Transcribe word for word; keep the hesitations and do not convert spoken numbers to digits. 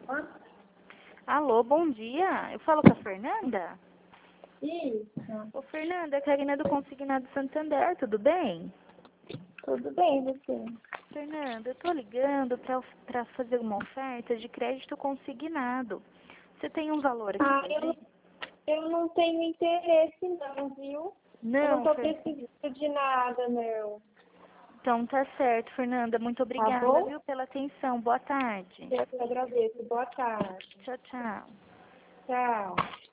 Alô, bom dia. Eu falo com a Fernanda? Isso. Ô, Fernanda, é a Karina do Consignado Santander, tudo bem? Tudo bem, você? Fernanda, eu tô ligando pra, pra fazer uma oferta de crédito consignado. Você tem um valor aqui Ah, pra eu, gente? eu não tenho interesse não, viu? Eu não Não, tô Fer... precisando de nada, não. Então tá certo, Fernanda. Muito Tá obrigada, bom? viu, pela atenção. Boa tarde. Eu que agradeço. Boa tarde. Tchau, tchau. Tchau.